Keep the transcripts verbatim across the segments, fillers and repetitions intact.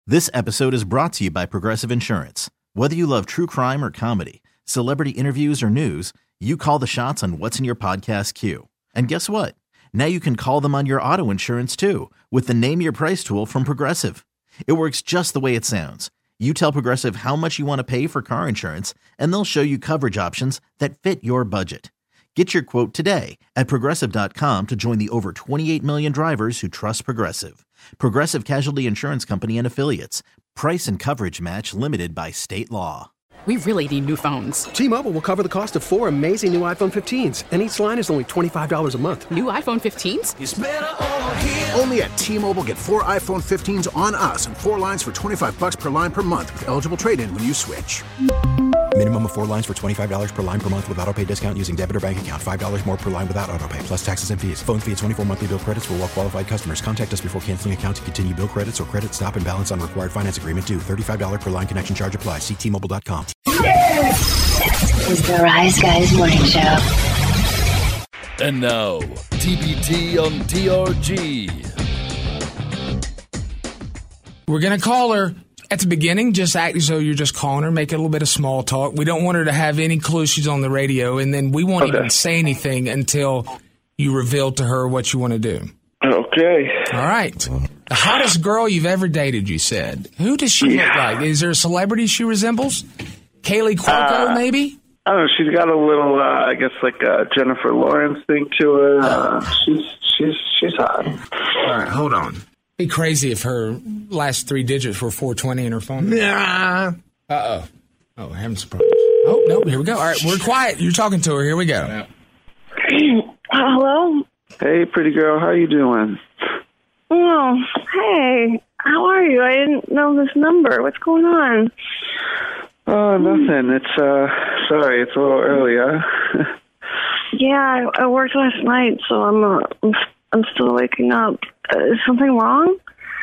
This episode is brought to you by Progressive Insurance. Whether you love true crime or comedy, celebrity interviews or news, you call the shots on what's in your podcast queue. And guess what? Now you can call them on your auto insurance too with the Name Your Price tool from Progressive. It works just the way it sounds. You tell Progressive how much you want to pay for car insurance, and they'll show you coverage options that fit your budget. Get your quote today at Progressive dot com to join the over twenty-eight million drivers who trust Progressive. Progressive Casualty Insurance Company and Affiliates. Price and coverage match limited by state law. We really need new phones. T-Mobile will cover the cost of four amazing new iPhone fifteens, and each line is only twenty-five dollars a month. New iPhone fifteens? It's better over here. Only at T-Mobile, get four iPhone fifteens on us and four lines for twenty-five bucks per line per month with eligible trade-in when you switch. Minimum of four lines for twenty-five dollars per line per month with autopay discount using debit or bank account. five dollars more per line without autopay, plus taxes and fees. Phone fee at twenty-four monthly bill credits for well-qualified customers. Contact us before canceling account to continue bill credits or credit stop and balance on required finance agreement due. thirty-five dollars per line connection charge applies. See T Mobile dot com. This is the Rise Guys Morning Show. And now, T B T on T R G. We're going to call her. At the beginning, just act as though you're just calling her, make it a little bit of small talk. We don't want her to have any clue she's on the radio, and then we won't okay. even say anything until you reveal to her what you want to do. Okay. All right. The hottest girl you've ever dated, you said. Who does she yeah. look like? Is there a celebrity she resembles? Kaylee Cuoco, uh, maybe? I don't know. She's got a little, uh, I guess, like a Jennifer Lawrence thing to her. Uh, she's she's she's hot. All right, hold on. Be crazy if her last three digits were four twenty in her phone. Nah. Uh-oh. Oh, having some problems. Oh, no, here we go. All right, we're quiet. You're talking to her. Here we go. Yeah. Hello? Hey, pretty girl. How you doing? Oh, hey. How are you? I didn't know this number. What's going on? Oh, nothing. It's, uh, sorry, it's a little early, huh? Yeah, I, I worked last night, so I'm, uh, I'm, I'm still waking up. Uh, is something wrong?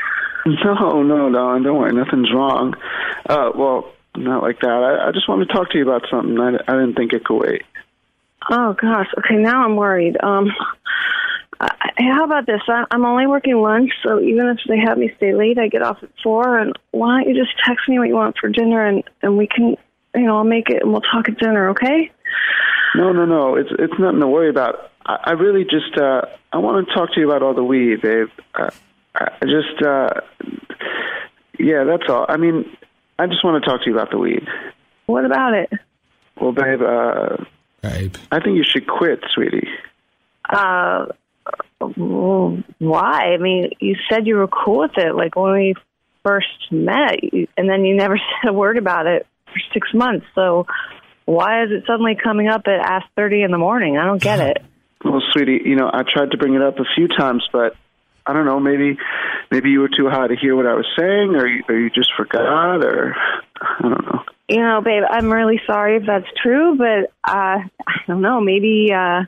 No, no, darling, don't worry. Nothing's wrong. Uh, well, not like that. I, I just wanted to talk to you about something. I, I didn't think it could wait. Oh, gosh. Okay, now I'm worried. Um, I, how about this? I, I'm only working lunch, so even if they have me stay late, I get off at four. And why don't you just text me what you want for dinner, and, and we can, you know, I'll make it, and we'll talk at dinner, okay? No, no, no. It's it's nothing to worry about. I, I really just, uh, I want to talk to you about all the weed, babe. Uh, I just, uh, yeah, that's all. I mean, I just want to talk to you about the weed. What about it? Well, babe, uh, babe. I think you should quit, sweetie. Uh, well, why? I mean, you said you were cool with it, like when we first met, and then you never said a word about it for six months. So why is it suddenly coming up at ask thirty in the morning? I don't get it. Well, sweetie, you know, I tried to bring it up a few times, but I don't know, maybe maybe you were too high to hear what I was saying, or you, or you just forgot, or I don't know. You know, babe, I'm really sorry if that's true, but uh, I don't know, maybe, uh,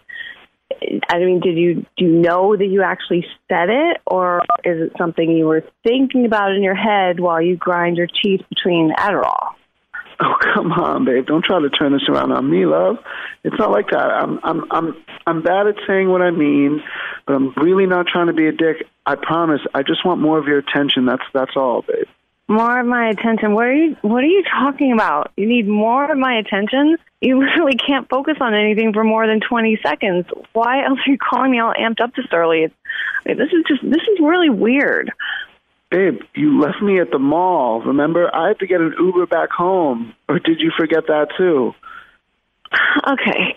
I mean, did you, do you know that you actually said it, or is it something you were thinking about in your head while you grind your teeth between Adderall? Oh, come on, babe. Don't try to turn this around on me, love. It's not like that. I'm I'm I'm I'm bad at saying what I mean, but I'm really not trying to be a dick. I promise. I just want more of your attention. That's that's all, babe. More of my attention? What are you what are you talking about? You need more of my attention? You literally can't focus on anything for more than twenty seconds. Why else are you calling me all amped up this early? It's, this is just this is really weird. Babe, you left me at the mall, remember? I had to get an Uber back home. Or did you forget that, too? Okay.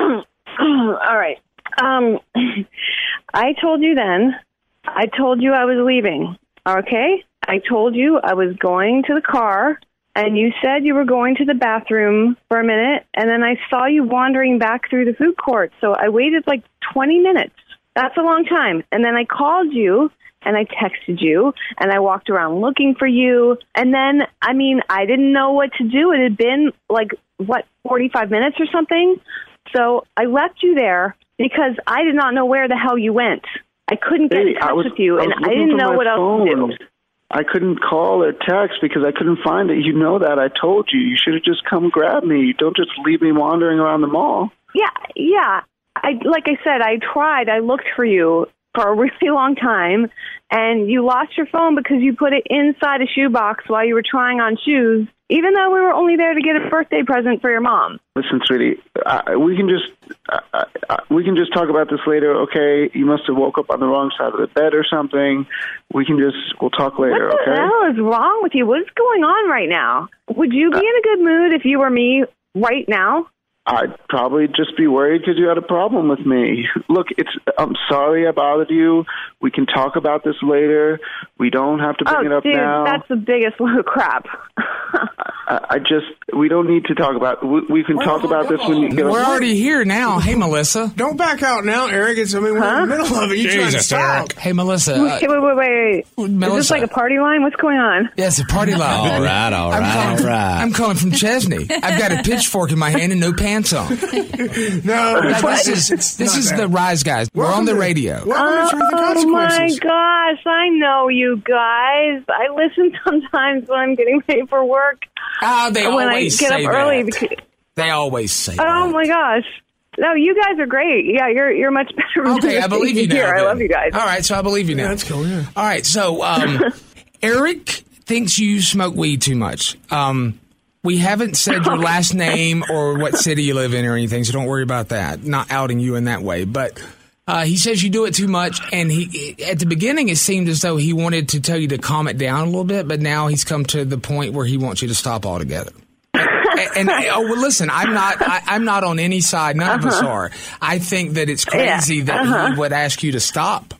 All right. Um, I told you then, I told you I was leaving, okay? I told you I was going to the car, and you said you were going to the bathroom for a minute, and then I saw you wandering back through the food court, so I waited like twenty minutes. That's a long time. And then I called you, and I texted you, and I walked around looking for you. And then, I mean, I didn't know what to do. It had been, like, what, forty-five minutes or something? So I left you there because I did not know where the hell you went. I couldn't get hey, in touch was, with you, I and I didn't know what phone. else to do. I couldn't call or text because I couldn't find it. You know that. I told you. You should have just come grab me. Don't just leave me wandering around the mall. Yeah, yeah. I like I said, I tried. I looked for you. for a really long time, and you lost your phone because you put it inside a shoebox while you were trying on shoes, even though we were only there to get a birthday present for your mom. Listen, sweetie, uh, we can just uh, uh, we can just talk about this later, okay? You must have woke up on the wrong side of the bed or something. We can just we'll talk later, what the okay? What the hell is wrong with you? What is going on right now? Would you be uh, in a good mood if you were me right now? I'd probably just be worried because you had a problem with me. Look, it's. I'm sorry I bothered you. We can talk about this later. We don't have to bring oh, it up dude, now. That's the biggest load of crap. I, I just. We don't need to talk about. We, we can well, talk about this when you get. We're already here now. Hey, Melissa. Don't back out now, Eric. It's. I mean, we're huh? in the middle of it. You trying to stop? Hey, Melissa. Uh, wait, wait, wait, wait. Melissa. Is this like a party line? What's going on? Yes, yeah, a party line. all right, all right, I'm all right. I'm calling from Chesney. I've got a pitchfork in my hand and no pants on. No, like, this is it's this is bad. the Rise Guys. We're welcome on the to, radio. Oh, oh my gosh, I know you guys. I listen sometimes when I'm getting ready for work. Oh, they when always I get say up early. that. Because, they always say oh, that. Oh my gosh. No, you guys are great. Yeah, you're you're much better. Okay, I believe you now. Here. I love you guys. All right, so I believe you now. Yeah, that's cool, yeah. All right, so um, Eric thinks you smoke weed too much. Um We haven't said your last name or what city you live in or anything, so don't worry about that. Not outing you in that way. But uh, he says you do it too much, and he at the beginning it seemed as though he wanted to tell you to calm it down a little bit, but now he's come to the point where he wants you to stop altogether. And, and oh, well, listen, I'm not. I, I'm not on any side. None uh-huh. of us are. I think that it's crazy yeah. that uh-huh. he would ask you to stop.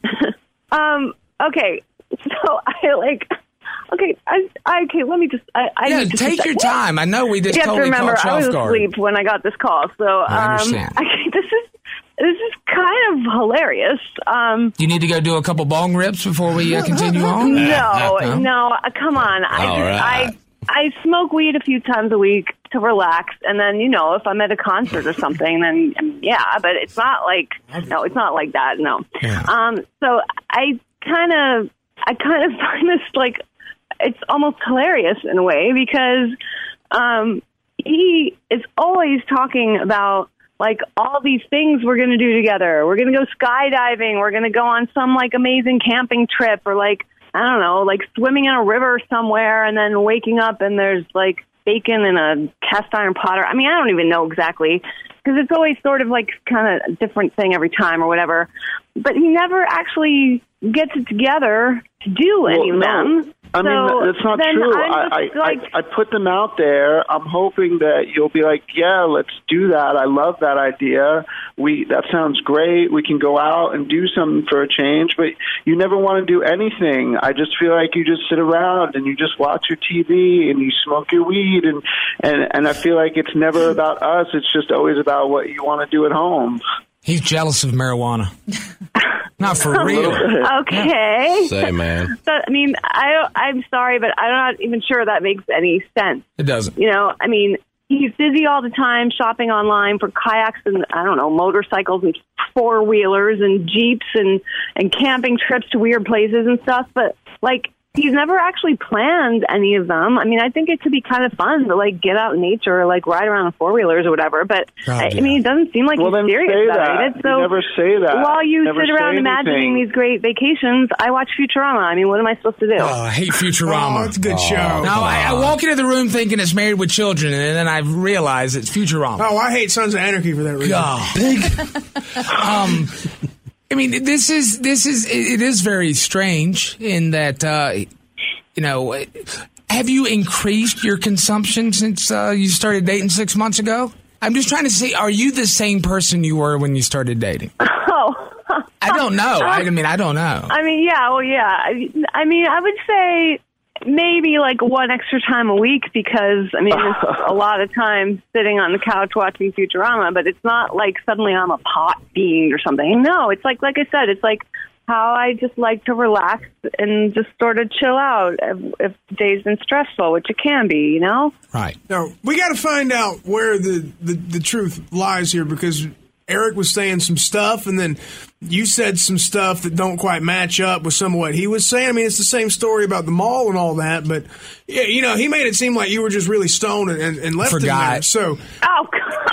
um. Okay. So I like. Okay, I, I okay. Let me just. I, I yeah, need to take your time. I know we just you have totally to remember, caught you I was off guard. asleep when I got this call, so um, I understand. I, this is this is kind of hilarious. Um, you need to go do a couple bong rips before we uh, continue on. No, no, no uh, come on. I All just, right. I I smoke weed a few times a week to relax, and then you know if I'm at a concert or something, then um, yeah. But it's not like no, it's not like that. No. Yeah. Um. So I kind of I kind of find this like. It's almost hilarious in a way because um, he is always talking about like all these things we're going to do together. We're going to go skydiving. We're going to go on some like amazing camping trip or like, I don't know, like swimming in a river somewhere and then waking up and there's like bacon in a cast iron pot. Or, I mean, I don't even know exactly because it's always sort of like kind of a different thing every time or whatever. But he never actually gets it together to do any well, of them. No. I so mean, that's not true. I, I, like, I I put them out there. I'm hoping that you'll be like, yeah, let's do that. I love that idea. We that sounds great. We can go out and do something for a change. But you never want to do anything. I just feel like you just sit around and you just watch your T V and you smoke your weed. And, and, and I feel like it's never about us. It's just always about what you want to do at home. He's jealous of marijuana. Not for real. Okay. Say, man. But, I mean, I don't, I'm sorry, but I'm not even sure that makes any sense. It doesn't. You know, I mean, he's busy all the time shopping online for kayaks and, I don't know, motorcycles and four-wheelers and Jeeps and, and camping trips to weird places and stuff. But, like, he's never actually planned any of them. I mean, I think it could be kind of fun to, like, get out in nature or, like, ride around on four-wheelers or whatever. But, God, I, yeah. I mean, it doesn't seem like well, he's serious about it. So you never say that. While you never sit around imagining these great vacations, I watch Futurama. I mean, what am I supposed to do? Oh, I hate Futurama. Oh, it's a good oh, show. No, I, I walk into the room thinking it's Married with Children, and then I realize it's Futurama. Oh, I hate Sons of Anarchy for that reason. God. Big. um, I mean, this is this is it, it is very strange in that. Uh, You know, have you increased your consumption since uh, you started dating six months ago? I'm just trying to see, are you the same person you were when you started dating? Oh. I don't know. I mean, I don't know. I mean, yeah, well, yeah. I, I mean, I would say maybe like one extra time a week because, I mean, it's a lot of time sitting on the couch watching Futurama, but it's not like suddenly I'm a pot fiend or something. No, it's like, like I said, it's like, how I just like to relax and just sort of chill out if, if the day's been stressful, which it can be, you know? Right. Now, we got to find out where the, the, the truth lies here because Eric was saying some stuff and then you said some stuff that don't quite match up with some of what he was saying. I mean, it's the same story about the mall and all that, but, yeah, you know, he made it seem like you were just really stoned and, and left Forgot. him there. So, oh, God.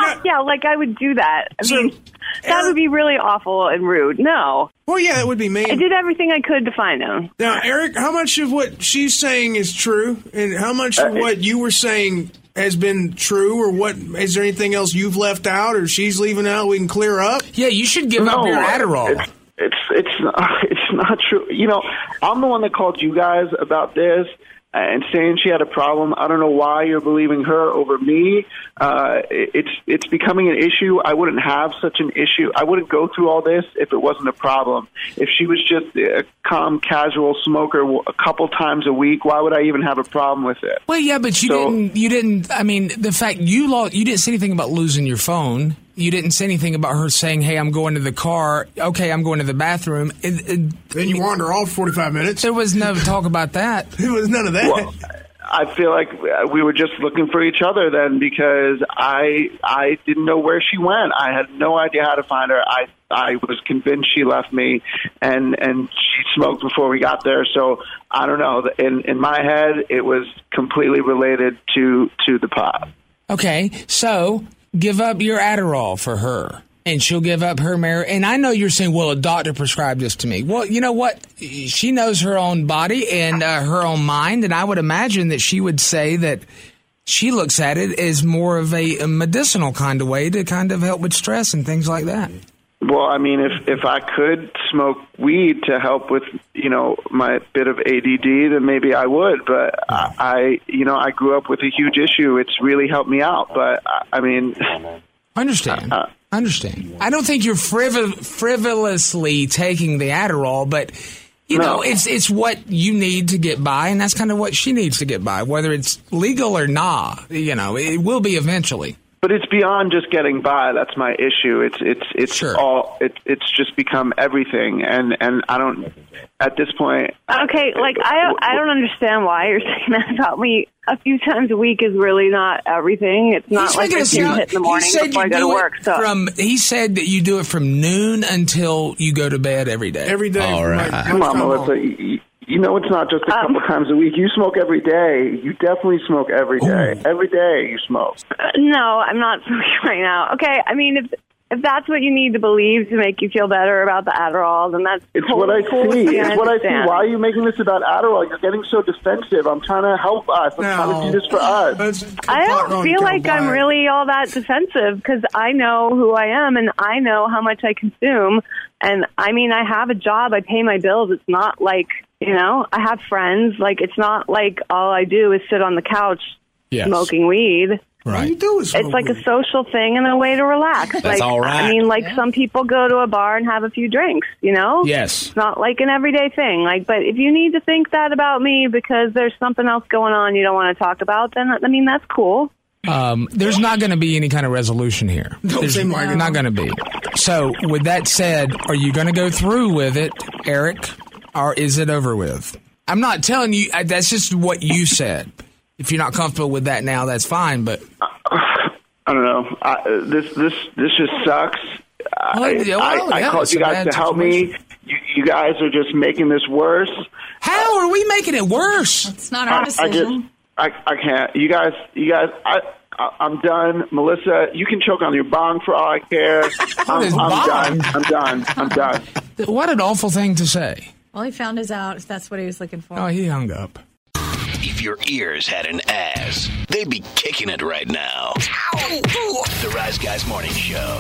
yeah, yeah, like I would do that. I So, mean, that would be really awful and rude. No. Well, yeah, that would be mean. I did everything I could to find him. Now, Eric, how much of what she's saying is true, and how much of what you were saying has been true, or what is there anything else you've left out, or she's leaving out we can clear up? Yeah, you should give No, up your Adderall. It's it's it's not, it's not true. You know, I'm the one that called you guys about this and saying she had a problem. I don't know why you're believing her over me. Uh, it's it's becoming an issue. I wouldn't have such an issue. I wouldn't go through all this if it wasn't a problem. If she was just a calm, casual smoker a couple times a week, why would I even have a problem with it? Well, yeah, but you So- didn't. You didn't. I mean, the fact you lost, you didn't say anything about losing your phone. You didn't say anything about her saying, "Hey, I'm going to the car." Okay, I'm going to the bathroom. It, it, Then you wander off forty-five minutes. There was no talk about that. There was none of that. Well, I feel like we were just looking for each other then, because I I didn't know where she went. I had no idea how to find her. I I was convinced she left me, and and she smoked before we got there. So I don't know. In in my head, it was completely related to to the pot. Okay, so give up your Adderall for her, and she'll give up her mar- And I know you're saying, well, a doctor prescribed this to me. Well, you know what? She knows her own body and uh, her own mind, and I would imagine that she would say that she looks at it as more of a, a medicinal kind of way to kind of help with stress and things like that. Well, I mean, if if I could smoke weed to help with, you know, my bit of A D D, then maybe I would. But I, I you know, I grew up with a huge issue. It's really helped me out. But I, I mean, I understand. Uh, I understand. I don't think you're frivol- frivolously taking the Adderall, but you No. know, it's it's what you need to get by, and that's kind of what she needs to get by, whether it's legal or not. You know, it will be eventually. But it's beyond just getting by. That's my issue. It's it's it's Sure. all it, it's just become everything, and and I don't at this point. Okay, like I I don't understand why you're saying that about me. A few times a week is really not everything. It's not He's like making I it can sound- hit in the he morning said before I you go to do it work. So From he said that you do it from noon until you go to bed every day. Every day. All from, right. like, Come on, lunchtime Melissa. on. You, you know it's not just a Um, couple times a week. You smoke every day. You definitely smoke every day. Ooh. Every day you smoke. Uh, no, I'm not smoking right now. Okay, I mean if if that's what you need to believe to make you feel better about the Adderall, then that's It's totally what I cool with see. me, It's what I see. understand. Why are you making this about Adderall? You're getting so defensive. I'm trying to help us. I'm trying to do this for us. That's- I pot don't on feel Kettle like I'm Black. really all that defensive because I know who I am and I know how much I consume. And I mean, I have a job. I pay my bills. It's not like, you know, I have friends. Like, it's not like all I do is sit on the couch Yes. smoking weed. All Right. you do is It's smoke like a weed. social thing and a way to relax. That's like, all right. I mean, like some people go to a bar and have a few drinks, you know? Yes. It's not like an everyday thing. Like, but if you need to think that about me because there's something else going on you don't want to talk about, then I mean that's cool. Um, there's not going to be any kind of resolution here. Don't There's seem like it. not going to be. So, with that said, are you going to go through with it, Eric, or is it over with? I'm not telling you. I- That's just what you said. If you're not comfortable with that now, that's fine. But I don't know. I, this this this just sucks. Well, I, yeah, well, I, I yeah, called it's you a guys bad to help me. situation. You, you guys are just making this worse. how are we making it worse? It's not I, our I decision. just I, I can't. You guys, you guys. I, I I'm done. Melissa, you can choke on your bong for all I care. I'm, is I'm bong? done. I'm done. I'm done. What an awful thing to say. Well, he found his out if that's what he was looking for. Oh, he hung up. If your ears had an ass, they'd be kicking it right now. The Rise Guys Morning Show.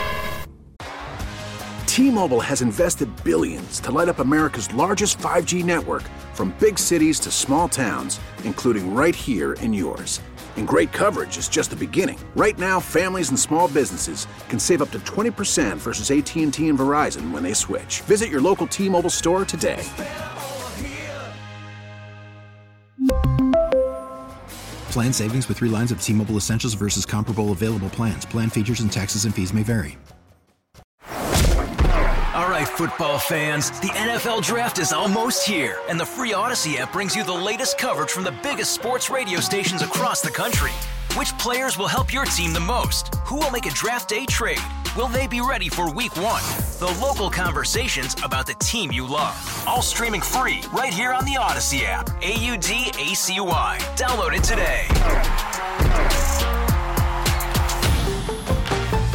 T-Mobile has invested billions to light up America's largest five G network, from big cities to small towns, including right here in yours. And great coverage is just the beginning. Right now, families and small businesses can save up to twenty percent versus A T and T and Verizon when they switch. Visit your local T-Mobile store today. Plan savings with three lines of T-Mobile Essentials versus comparable available plans. Plan features and taxes and fees may vary. All right, football fans, the N F L Draft is almost here, and the free Odyssey app brings you the latest coverage from the biggest sports radio stations across the country. Which players will help your team the most? Who will make a draft day trade? Will they be ready for week one? The local conversations about the team you love. All streaming free right here on the Odyssey app. A U D A C Y. Download it today.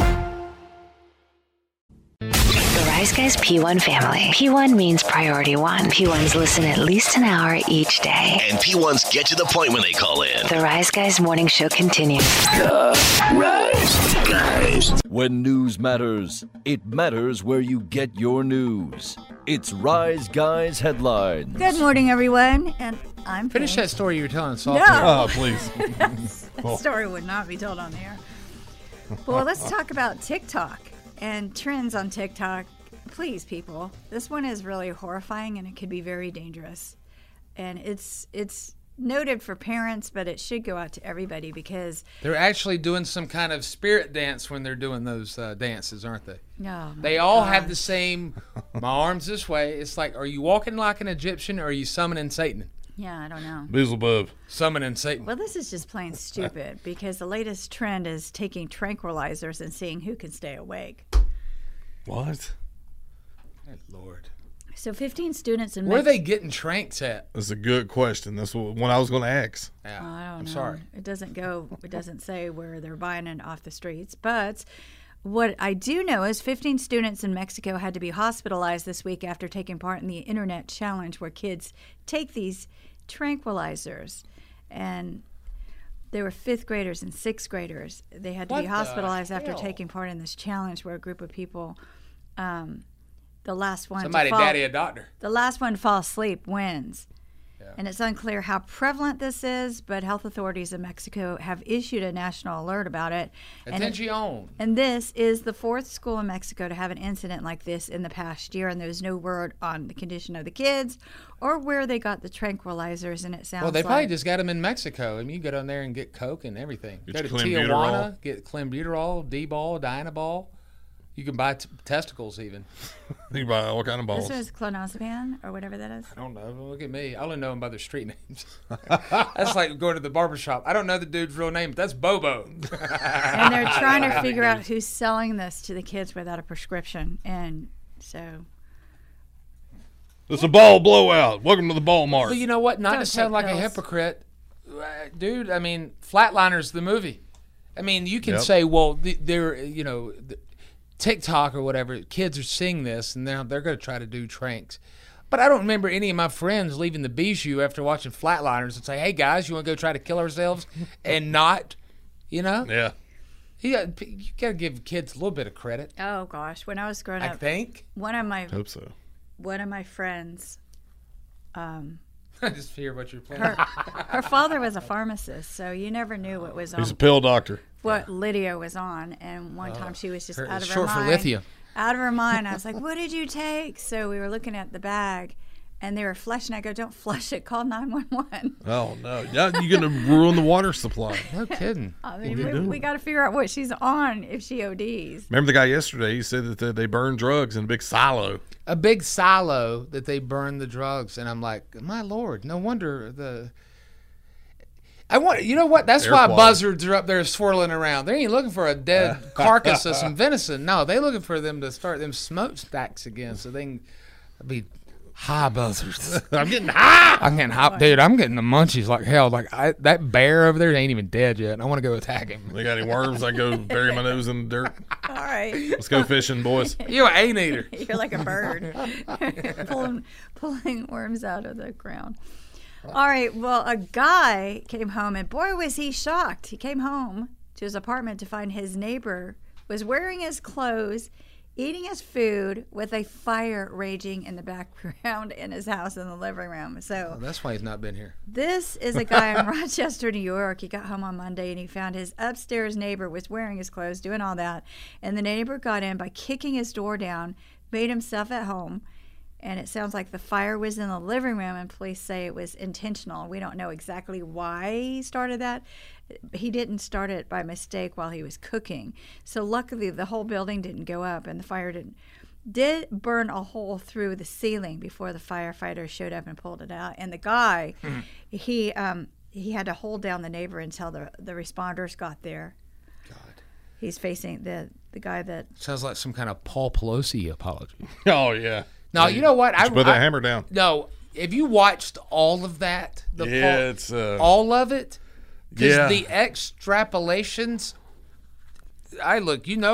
Rise Guys P one family. P one means priority one. P ones listen at least an hour each day. And P ones get to the point when they call in. The Rise Guys morning show continues. The Rise Guys. When news matters, it matters where you get your news. It's Rise Guys Headlines. Good morning, everyone. And I'm Finish Paige. that story you were telling us. No. Oh, please. That story would not be told on the air. Well, let's talk about TikTok and trends on TikTok. Please, people, this one is really horrifying and it could be very dangerous. And it's it's noted for parents, but it should go out to everybody because they're actually doing some kind of spirit dance when they're doing those uh, dances, aren't they? No. They all have the same, my arms this way. It's like, are you walking like an Egyptian or are you summoning Satan? Yeah, I don't know. Beelzebub. Summoning Satan. Well, this is just plain stupid because the latest trend is taking tranquilizers and seeing who can stay awake. What? Good Lord. So fifteen students in Where Mex- are they getting tranks at? That's a good question. That's what one I was going to ask. Yeah, Oh, I don't I'm know. sorry. It doesn't go. It doesn't say where they're buying it off the streets. But what I do know is fifteen students in Mexico had to be hospitalized this week after taking part in the internet challenge, where kids take these tranquilizers, and they were fifth graders and sixth graders. They had to What be the hospitalized after hell? taking part in this challenge, where a group of people, um, the last one, to Somebody fall- daddy a doctor. the last one to fall asleep wins. And it's unclear how prevalent this is, but health authorities in Mexico have issued a national alert about it. And, it, Attention. and this is the fourth school in Mexico to have an incident like this in the past year, and there's no word on the condition of the kids or where they got the tranquilizers, and it sounds Well, they probably like... just got them in Mexico. I mean, you go down there and get Coke and everything. Get Go to your Tijuana, clenbuterol. get clenbuterol, D-ball, Dynaball. You can buy t- testicles even. You buy all kind of balls. This is clonazepam or whatever that is. I don't know. Look at me. I only know them by their street names. That's like going to the barbershop. I don't know the dude's real name, but that's Bobo. And they're trying to figure out who's selling this to the kids without a prescription. And so... It's a ball blowout. Welcome to the ball mart. But you know what? Not Don't to sound take like a pills. hypocrite, uh, dude. I mean, Flatliners, the movie. I mean, you can Yep. say, well, th- they're you know, th- TikTok or whatever. Kids are seeing this, and they're they're going to try to do tranks. But I don't remember any of my friends leaving the Bijou after watching Flatliners and say, "Hey guys, you want to go try to kill ourselves?" and not, you know. Yeah. You got you got to give kids a little bit of credit. Oh, gosh. When I was growing I up... think. One of my... Hope so. One of my friends... Um, I just hear what you're playing. her, her father was a pharmacist, so you never knew what was on, He's a pill doctor. what Lydia was on. And one time she was just Her- out of her short for mind. lithium. Out of her mind. I was like, "What did you take?" So we were looking at the bag, and they were flushing. I go, "Don't flush it. Call nine one one." Oh, no. Yeah, you're going to ruin the water supply. No kidding. I What are you mean, we, doing? we got to figure out what she's on if she O Ds. Remember the guy yesterday? He said that they- they burn drugs in a big silo. A big silo that they burn the drugs, and I'm like, my lord, no wonder the. I want you know what? That's Air why quality. buzzards are up there swirling around. They ain't looking for a dead carcass of some venison. No, they looking for them to start them smokestacks again, so they can be high buzzards. I'm getting high. I'm getting high, dude. I'm getting the munchies like hell. Like I, that bear over there ain't even dead yet. I want to go attack him. They got any worms? I go bury my nose in the dirt. All right. Let's go fishing, boys. You an ain't eater. You're like a bird, pulling pulling worms out of the ground. All right. Well, a guy came home, and boy, was he shocked. He came home to his apartment to find his neighbor was wearing his clothes, eating his food, with a fire raging in the background in his house in the living room. So Well, that's why he's not been here. this is a guy in Rochester, New York. He got home on Monday and he found his upstairs neighbor was wearing his clothes, doing all that. And the neighbor got in by kicking his door down, made himself at home. And it sounds like the fire was in the living room, and police say it was intentional. We don't know exactly why he started that. He didn't start it by mistake while he was cooking. So luckily, the whole building didn't go up, and the fire didn't did burn a hole through the ceiling before the firefighters showed up and pulled it out. And the guy, Mm-hmm. he um, he had to hold down the neighbor until the the responders got there. God. He's facing the the guy that Sounds like some kind of Paul Pelosi apology. Oh, yeah. No, you know what? I Just put that I- hammer down. No, have you watched all of that? The Yeah, Paul- it's, uh, all of it. Because yeah. the extrapolations. I look. You know what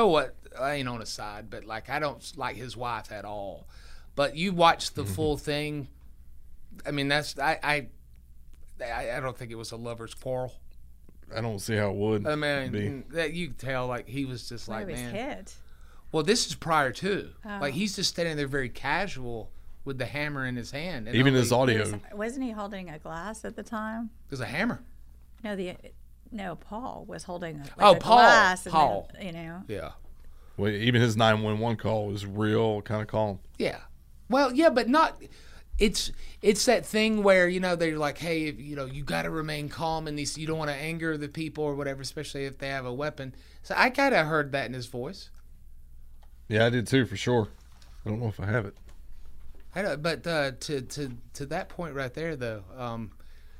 I ain't on his side, but like I don't like his wife at all. But you watch the full thing. I mean, that's I, I I don't think it was a lover's quarrel. I don't see how it would. I mean, be. that you could tell like he was just like, Maybe his man. head. Well, this is prior to. Oh. Like he's just standing there very casual with the hammer in his hand. And Even only, his audio. Was, wasn't he holding a glass at the time? It was a hammer. No, the no Paul was holding a, like oh, a Paul. glass. And Paul. then, you know. Yeah. Well, even his nine one one call was real kind of calm. Yeah. Well, yeah, but not. It's it's that thing where you know they're like, hey, you know, you got to remain calm in these. You don't want to anger the people or whatever, especially if they have a weapon. So I kind of heard that in his voice. Yeah, I did too, for sure. I don't know if I have it. I don't, but uh, to to to that point right there, though, um,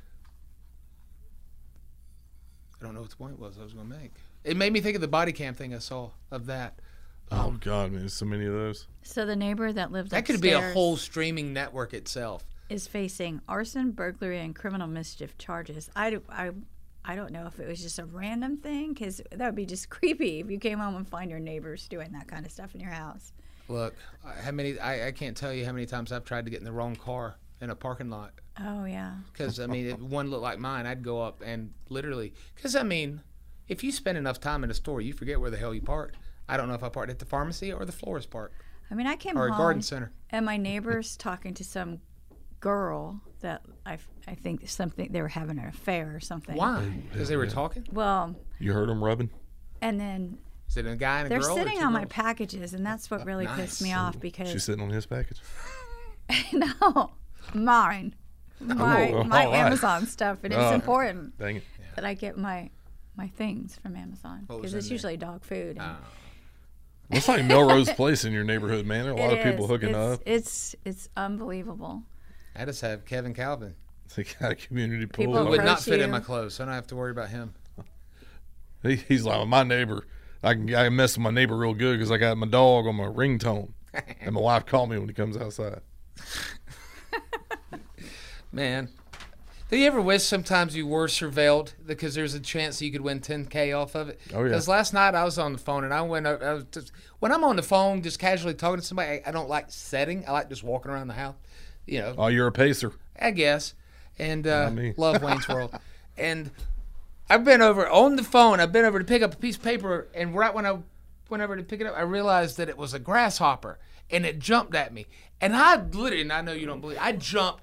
I don't know what the point was I was going to make. It made me think of the body cam thing I saw of that. Oh God, man, there's so many of those. So the neighbor that lived That could upstairs be a whole streaming network itself. is facing arson, burglary, and criminal mischief charges. I, do- I, I don't know if it was just a random thing, because that would be just creepy if you came home and find your neighbors doing that kind of stuff in your house. Look, how many? I, I can't tell you how many times I've tried to get in the wrong car in a parking lot. Oh, yeah. Because, I mean, if one looked like mine, I'd go up and literally... Because, I mean, if you spend enough time in a store, you forget where the hell you parked. I don't know if I parked at the pharmacy or the florist park. I mean, I came or home... a garden center. And my neighbor's talking to some girl that I, I think something... They were having an affair or something. Why? Because they were talking? Well... You heard them rubbing? And then... Is it a guy and a They're girl? sitting or two on my girls? packages, and that's what really Nice. pissed me off because... She's sitting on his package? No, mine. My, Oh, my all right. Amazon stuff, and it's Oh, important dang it. that I get my my things from Amazon What was because in it's there? usually dog food. And Well, it's like Melrose Place in your neighborhood, man. There are a lot It of people is. hooking it's, up. It's it's unbelievable. I just have Kevin Calvin. They got a community pool. People He would not approach fit in you. my clothes, so I don't have to worry about him. He, he's like, well, my neighbor, I can, I can mess with my neighbor real good because I got my dog on my ringtone. And my wife called me when he comes outside. Man, do you ever wish sometimes you were surveilled because there's a chance you could win ten K off of it? Oh, yeah. Because last night I was on the phone and I went. I was just, when I'm on the phone, just casually talking to somebody, I, I don't like setting. I like just walking around the house. You know. Oh, you're a pacer. I guess. And uh, Not me. love Wayne's World. And I've been over on the phone. I've been over to pick up a piece of paper, and right when I went over to pick it up, I realized that it was a grasshopper, and it jumped at me. And I literally, and I know you don't believe, I jumped.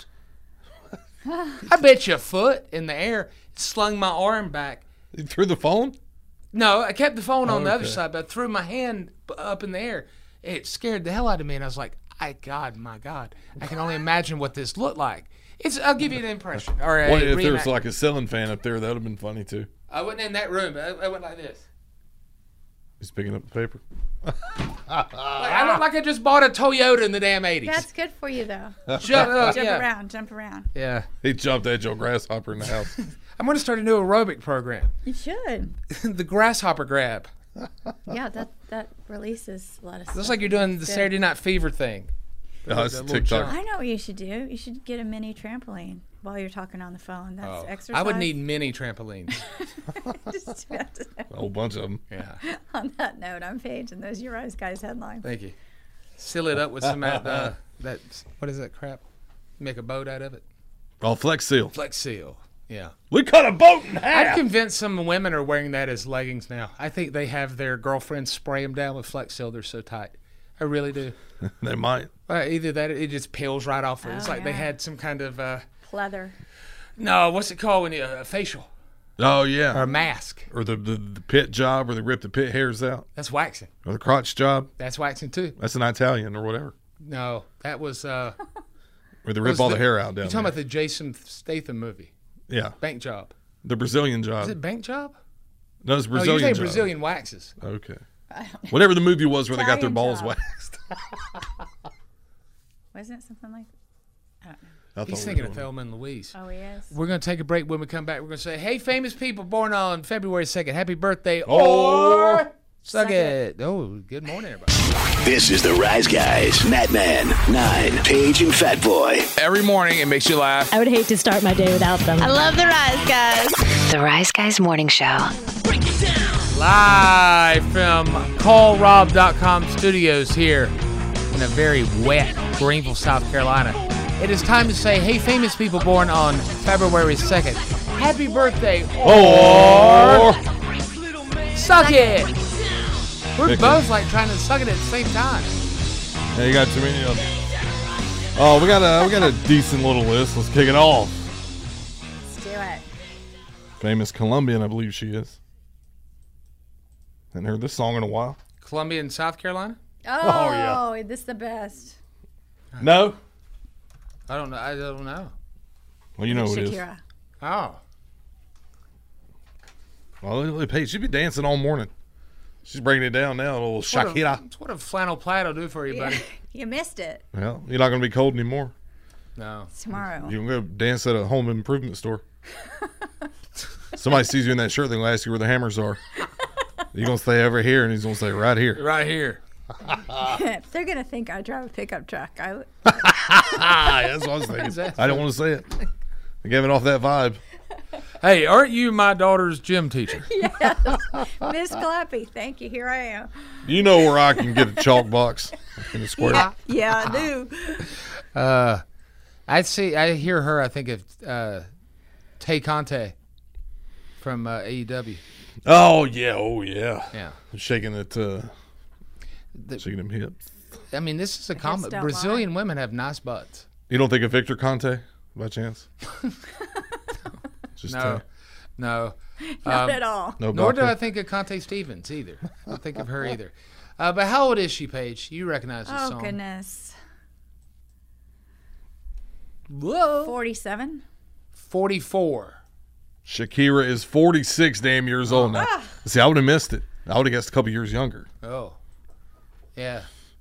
I bet you a foot in the air, slung my arm back. You threw the phone? No, I kept the phone on the other Okay. side, but I threw my hand b- up in the air. It scared the hell out of me, and I was like, "I God, my God, I can only imagine what this looked like." It's. I'll give you an impression. Or a Well, if there was reenact- like a ceiling fan up there, that would have been funny too. I wasn't in that room, but I, I went like this. He's picking up the paper. Like, I look like I just bought a Toyota in the damn eighties. That's good for you though. Jump, uh, jump yeah. around, jump around. Yeah. He jumped at your grasshopper in the house. I'm going to start a new aerobic program. You should. The grasshopper grab. Yeah, that that releases a lot of stuff. Looks like you're doing the It's good. Saturday Night Fever thing. Oh, it's The little TikTok. jump. I know what you should do. You should get a mini trampoline while you're talking on the phone. That's Oh, exercise. I would need mini trampolines. Just about to know. A whole bunch of them. Yeah. On that note, I'm Paige, and those are your Rise Guys headlines. Thank you. Seal it up with some of that, uh, that, what is that crap? Make a boat out of it? Oh, Flex Seal. Flex Seal. Yeah. We cut a boat in I'm half. convinced some women are wearing that as leggings now. I think they have their girlfriends spray them down with Flex Seal. They're so tight. I really do. They might. Uh, either that, or it just peels right off. It's Oh, like they yeah. had some kind of uh, Pleather. no. What's it called when you uh, a facial Oh, yeah. or a mask? Or the, the, the pit job where they rip the pit hairs out. That's waxing. Or the crotch job. That's waxing too. That's an Italian or whatever. No, that was. Uh, Where they was rip all the, the- hair out down You're talking there. about the Jason Statham movie, Yeah. Bank Job. The Brazilian job. Is it Bank Job? No, it's Oh, Brazilian you're saying job. Brazilian waxes. Okay. Whatever the movie was where they got their Italian balls job. waxed. Wasn't it something like I don't know. I thought He's we thinking were of doing- Thelma and Louise. Oh, he is? We're going to take a break. When we come back, we're going to say, hey, famous people born on February second, happy birthday, Or- or suck it. Oh, good morning, everybody. This is the Rise Guys, Nat Man, Nine, Paige, and Fat Boy. Every morning, it makes you laugh. I would hate to start my day without them. I love the Rise Guys. The Rise Guys Morning Show. Break it down. Live from call rob dot com studios here in a very wet Greenville, South Carolina. It is time to say, hey, famous people born on February second, happy birthday, or suck it. We're Pick both it. like trying to suck it at the same time. Yeah, you got too many of them. Oh, we got a we got a decent little list. Let's kick it off. Let's do it. Famous Colombian, I believe she is. Hadn't heard this song in a while. Columbia and South Carolina? Oh, yeah. this is the best. No? I don't know. I don't know. Well, you know who it is. Shakira. Oh. Well, look at Paige. She'd be dancing all morning. She's breaking it down now, a little Shakira. What a, what a flannel plaid will do for you, buddy. You missed it. Well, you're not going to be cold anymore. No. It's tomorrow. You can go dance at a home improvement store. Somebody sees you in that shirt, they're going to ask you where the hammers are. You're going to stay over here, and he's going to say, right here. Right here. They're going to think I drive a pickup truck. I, That's what I was thinking. I didn't want to say it. I gave it off that vibe. Hey, aren't you my daughter's gym teacher? Yes. Miss Clappy, thank you. Here I am. You know where I can get a chalk box in the square. Yeah, yeah I do. Uh, I see. I hear her. I think of uh, Tay Conte from uh, A E W. Oh yeah, oh yeah, yeah. Shaking it, uh, shaking them hips. I mean, this is a common. don't Brazilian women have nice butts. You don't think of Victor Conte by chance? Just no, Tay. no, Not at all. No nor do Baca? I think of Conte Stevens either. I don't think of her either. Uh, but how old is she, Paige? You recognize this Oh, song? goodness. Whoa. forty-seven? forty-four. Shakira is forty-six damn years old now. Ah. See, I would have missed it. I would have guessed a couple years younger. Oh, yeah.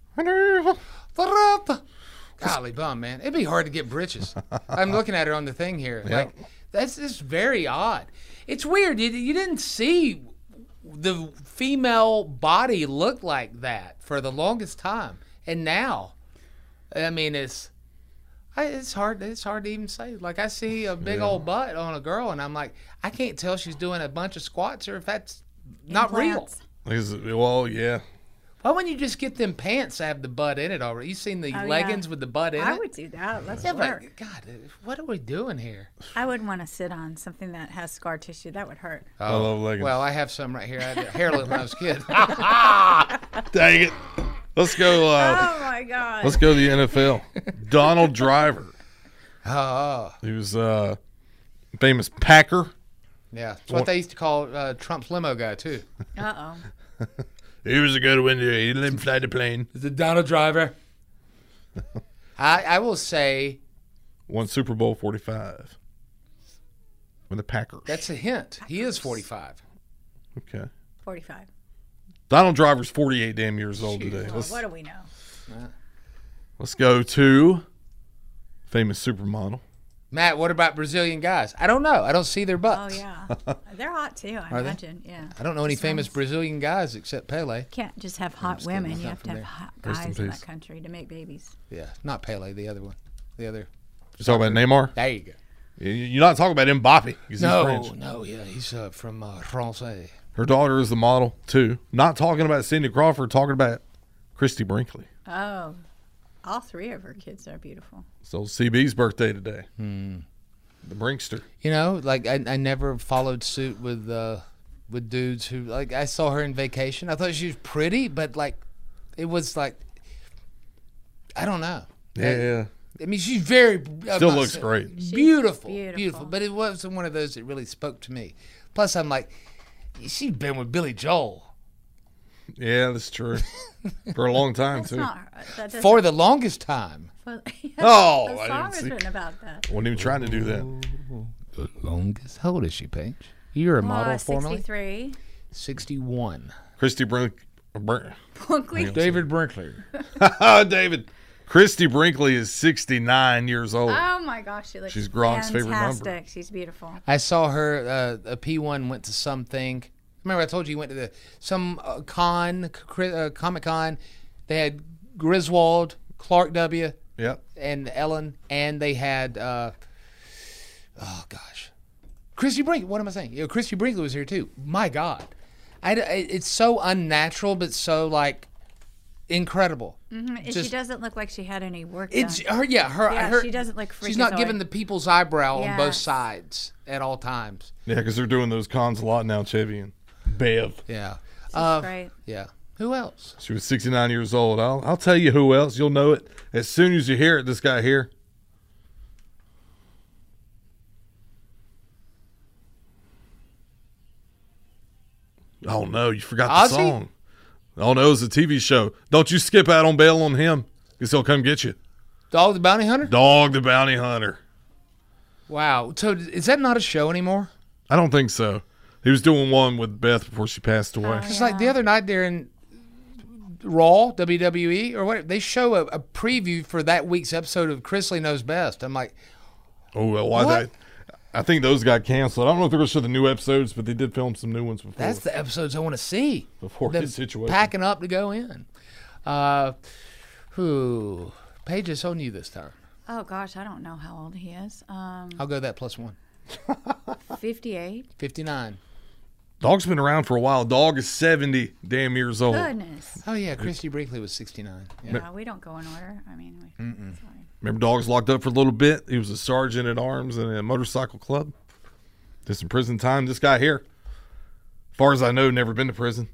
Golly bum, man. It'd be hard to get britches. I'm looking at her on the thing here. Yeah. Like, that's just very odd. It's weird. You, you didn't see the female body look like that for the longest time. And now, I mean, it's I, it's hard It's hard to even say. Like, I see a big Yeah. old butt on a girl, and I'm like, I can't tell she's doing a bunch of squats or if that's not real. Implants. Is- Well, yeah. Why wouldn't you just get them pants that have the butt in it already? You seen the Oh, yeah. leggings with the butt in I it? would do that. Let's Yeah, work. but God, what are we doing here? I wouldn't want to sit on something that has scar tissue. That would hurt. I love leggings. Well, I have some right here. I had hair look when I was a kid. Dang it. Let's go. Uh, Oh, my God. Let's go to the N F L. Donald Driver. Oh, He was uh, famous Packer. yeah. That's what they used to call uh, Trump's limo guy, too. Uh-oh. He was a good one. He let him fly the plane. Is it Donald Driver? I, I will say Won Super Bowl forty-five with the Packers. that's a hint. He is forty-five. Okay. forty-five. Donald Driver's forty-eight damn years old Jeez. today. Well, Let's, what do we know? let's go to famous supermodel. Matt, what about Brazilian guys? I don't know. I don't see their Oh, butts. yeah. They're hot, too, I Are they? imagine. Yeah. I don't know any Just famous ones- Brazilian guys except Pele. Can't just have hot just getting women. my You stuff have to from have there. hot Rest in guys in peace. that country to make babies. Yeah, not Pele, the other one. The other. You talking about Neymar? There you go. You- You're not talking about Mbappe. 'cause he's No, French. no, yeah, he's uh, from uh, France. Her daughter is the model, too. Not talking about Cindy Crawford, talking about Christy Brinkley. Oh. All three of her kids are beautiful. So C B's birthday today. Hmm. The Brinkster. You know, like I, I never followed suit with uh, with dudes who like I saw her in Vacation. I thought she was pretty, but like it was like I don't know. Yeah. I mean, she's very I'm Still not looks saying- great. Beautiful, beautiful. beautiful, But it wasn't one of those that really spoke to me. Plus, I'm like, she's been with Billy Joel Yeah, that's true. For a long time, That's too. not. That doesn't- for the longest time. Well, Oh, the I song didn't is see- written about that. Wasn't even trying to do that. The longest. How old is she, Paige? You're a model Uh, formerly. sixty-three. Sixty-one. Christy Brink. Brink. Brinkley. David Brinkley. David. Christy Brinkley is sixty-nine years old. Oh my gosh, she looks She's Gronk's favorite number. fantastic. She's beautiful. I saw her. Uh, a P one went to something. Remember, I told you he went to the some uh, con, uh, Comic Con. They had Griswold, Clark W. Yep. And Ellen, and they had. Uh, oh gosh, Christy Brinkley. What am I saying? You know, Christy Brinkley was here too. My God, I, it's so unnatural, but so like incredible. Mm-hmm. And Just- she doesn't look like she had any work It's done. her, yeah, her. Yeah, her she doesn't look She's not freakazoid. giving the people's eyebrow on both Yes. sides at all times. Yeah, because they're doing those cons a lot now, Chevy and Bev. Yeah. She's Uh, great. Yeah. Who else? She was sixty-nine years old. I'll, I'll tell you who else. You'll know it as soon as you hear it. This guy here. Oh, no, you forgot the Ozzy? song. Oh, no, it's a T V show. Don't you skip out on bail on him, because he'll come get you. Dog the Bounty Hunter? Dog the Bounty Hunter. Wow. So is that not a show anymore? I don't think so. He was doing one with Beth before she passed away. Because like the other night there in Raw, W W E, or what, they show a, a preview for that week's episode of Chrisley Knows Best. I'm like, Oh, well, why What? that? I think those got canceled. I don't know if they're going to show the new episodes, but they did film some new ones before. that's the episodes I want to see. Before Them his situation. Packing up to go in. Uh, who? Paige is on you this time. Oh gosh, I don't know how old he is. Um, I'll go that plus one. fifty-eight. fifty-nine. Dog's been around for a while. Dog is seventy damn years old. Goodness. Oh, yeah. Christy Brinkley was sixty-nine. Yeah. Yeah, we don't go in order. I mean, we, sorry. Remember, Dog's locked up for a little bit. He was a sergeant at arms in a motorcycle club. Did some prison time. This guy here, as far as I know, never been to prison.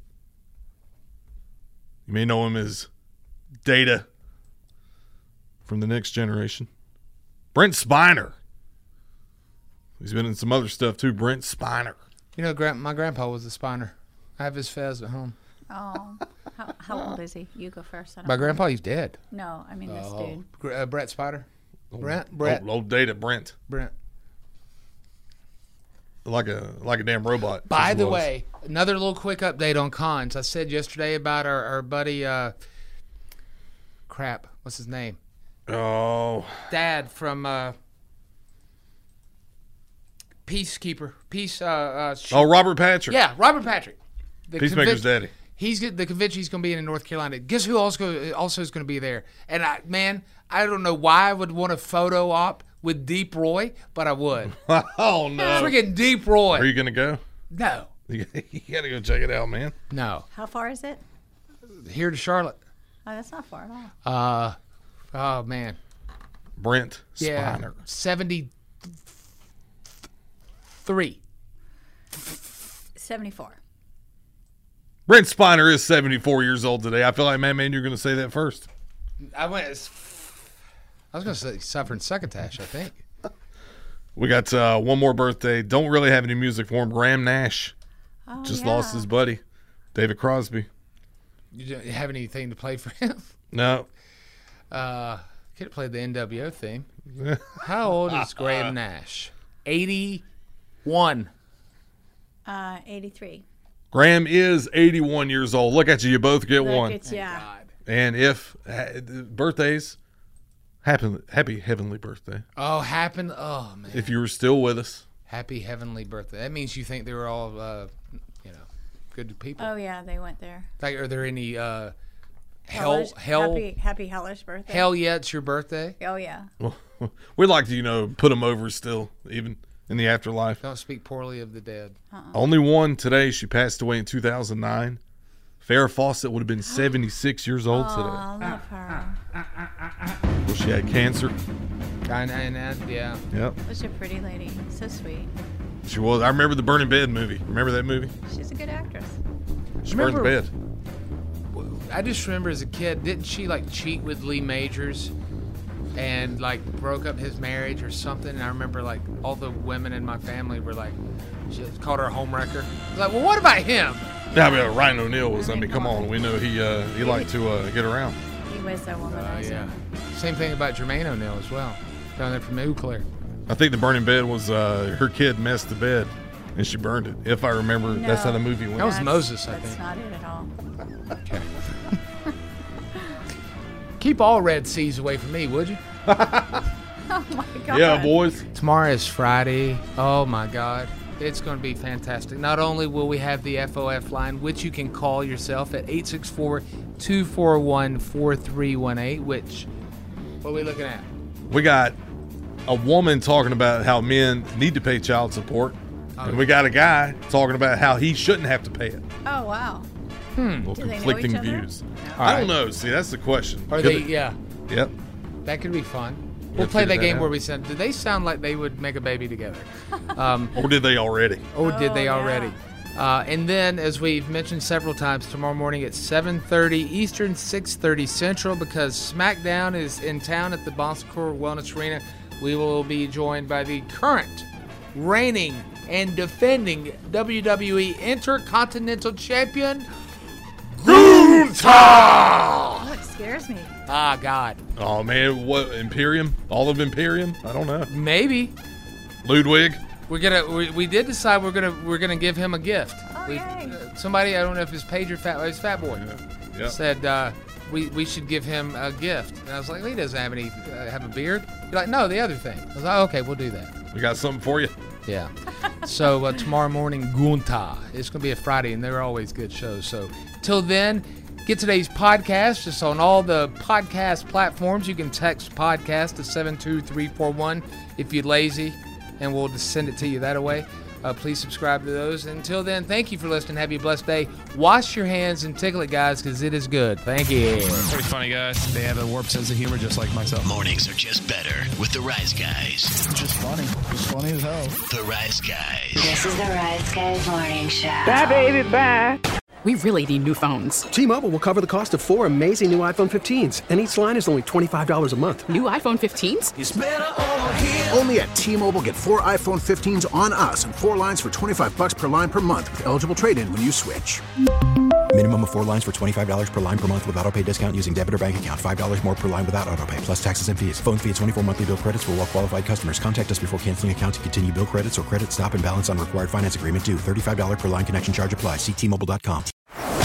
You may know him as Data from The Next Generation. Brent Spiner. He's been in some other stuff too. Brent Spiner. You know, grand, my grandpa was a spiner. I have his fez at home. Oh, how, how old is he? You go first. I don't My know. grandpa, he's dead. No, I mean this Oh. dude. Gr- Uh, Brett Spider. Oh, Brent? Brett. Old, old Data Brent. Brent. Like a like a damn robot. By He the was. way, another little quick update on cons. I said yesterday about our, our buddy, uh, crap, what's his name? Oh. Dad from uh, Peacekeeper. Peace. Uh, uh, sh- Oh, Robert Patrick. Yeah, Robert Patrick. The Peacemaker's conven- daddy. He's get- the convention he's going to be in in North Carolina. Guess who also also is going to be there? And I, man, I don't know why I would want a photo op with Deep Roy, but I would. Oh no! Freaking Deep Roy. Are you gonna go? No. You gotta go check it out, man. No. How far is it? Here to Charlotte. Oh, that's not far at all. Uh, oh man. Brent Yeah. Spiner. seventy-three. seventy-four. Brent Spiner is seventy-four years old today. I feel like, man, man, you're gonna say that first. I went. I was going to say suffering succotash, I think. We got uh, one more birthday. Don't really have any music for him. Graham Nash Oh, just yeah. lost his buddy, David Crosby. You don't have anything to play for him? No. Uh, could have played the N W O theme. How old is Graham Nash? eighty-one. Uh, eighty-three. Graham is eighty-one years old. Look at you. You both get Look, one. it's- yeah. And if uh, birthdays, happy, happy heavenly birthday. Oh, happened. Oh, man. If you were still with us. Happy heavenly birthday. That means you think they were all, uh, you know, good people. Oh yeah, they went there. Like, are there any uh, hell, Hellish- hell, Happy, happy hellish birthday. hell yeah, it's your birthday? Oh yeah. Well, we'd like to, you know, put them over still, even in the afterlife. Don't speak poorly of the dead. Uh-uh. Only one today. She passed away in two thousand nine. Farrah Fawcett would have been seventy-six years old Oh, today. I love her. Well, she had cancer. And, and, and yeah. Yep. Such a pretty lady. So sweet. She was. I remember the Burning Bed movie. Remember that movie? She's a good actress. She burned the bed. I just remember as a kid, didn't she like cheat with Lee Majors and like broke up his marriage or something? And I remember like all the women in my family were like, she called her a homewrecker. I was like, well, what about him? Yeah, I mean, Ryan O'Neal was. I mean, come on. We know he uh, he liked to uh, get around. He was a Uh, womanizer. yeah. Same thing about Jermaine O'Neal as well. Down there from Eau Claire. I think the Burning Bed was uh, her kid messed the bed and she burned it. If I remember, that's how the movie went. That was Moses, I That's think. not it at all. Okay. Keep all Red Seas away from me, would you? Oh my god. Yeah, boys. Tomorrow is Friday. Oh my God. It's going to be fantastic. Not only will we have the F O F line, which you can call yourself at eight six four, two four one, four three one eight, which, what are we looking at? We got a woman talking about how men need to pay child support. And we got a guy talking about how he shouldn't have to pay it. Oh, wow. Hmm. Well, Do they know conflicting each other? views. All I right. don't know. See, that's the question. Are Could they? it- Yeah. Yep. That could be fun. We'll Let's play figure that that game out. where we said, did they sound like they would make a baby together? Um, Or did they already? Or did they Oh, yeah. already? Uh, and then, as we've mentioned several times, tomorrow morning at seven thirty Eastern, six thirty Central, because SmackDown is in town at the Bon Secours Wellness Arena, we will be joined by the current, reigning, and defending W W E Intercontinental Champion, Gunther! Oh, it scares me. Ah, God. Oh, man. What? Imperium? All of Imperium? I don't know. Maybe. Ludwig? We're gonna. We, we did decide we're gonna we're gonna give him a gift. Oh, we, yay. uh, somebody, I don't know if it's Paige or Fat, it's Fat Boy, Yeah. said uh, we we should give him a gift. And I was like, he doesn't have any uh, have a beard. You're like, no, the other thing. I was like, okay, we'll do that. We got something for you. Yeah. So uh, tomorrow morning, Gunther. It's gonna be a Friday, and they're always good shows. So till then, get today's podcast just on all the podcast platforms. You can text podcast to seven two three four one if you're lazy, and we'll just send it to you that way. Uh, please subscribe to those. Until then, thank you for listening. Have a blessed day. Wash your hands and tickle it, guys, because it is good. Thank you. Pretty funny guys. They have a warped sense of humor just like myself. Mornings are just better with the Rise Guys. Just funny. Just funny as hell. The Rise Guys. This is the Rise Guys Morning Show. Bye, baby, bye. We really need new phones. T-Mobile will cover the cost of four amazing new iPhone fifteens, and each line is only twenty-five dollars a month. New iPhone fifteens? It's better over here. Only at T-Mobile, get four iPhone fifteens on us and four lines for twenty-five bucks per line per month with eligible trade-in when you switch. Minimum of four lines for twenty-five dollars per line per month with autopay discount using debit or bank account. five dollars more per line without autopay, plus taxes and fees. Phone fee at twenty-four monthly bill credits for well-qualified customers. Contact us before canceling account to continue bill credits or credit stop and balance on required finance agreement due. thirty-five dollars per line connection charge applies. See T Mobile dot com.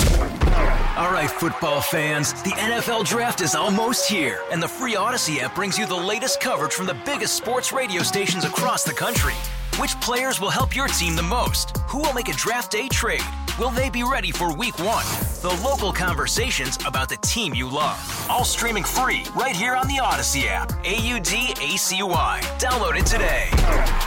All right, football fans, the N F L Draft is almost here, and the free Odyssey app brings you the latest coverage from the biggest sports radio stations across the country. Which players will help your team the most? Who will make a draft day trade? Will they be ready for week one? The local conversations about the team you love. All streaming free right here on the Odyssey app. A U D A C Y. Download it today.